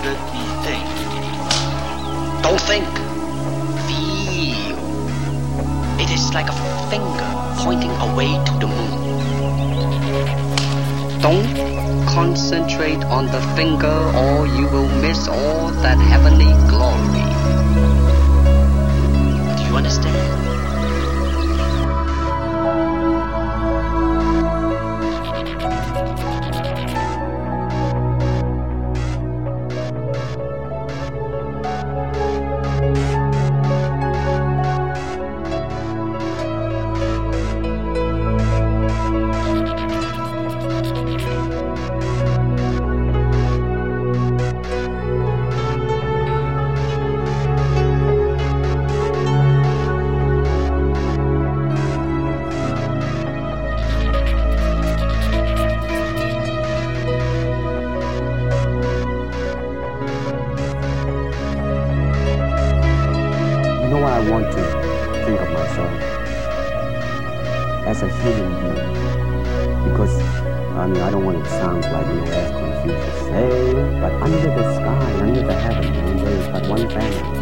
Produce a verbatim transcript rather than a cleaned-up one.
should we think? Don't think. Feel. It is like a finger pointing away to the moon. Don't concentrate on the finger or you will miss all that heavenly glory. Do you understand? You know what I want to think of myself? As a human being. Because, I mean, I don't want it to sound like, you know, that's confused to say, but under the sky, under the heaven, you know, there is but one family.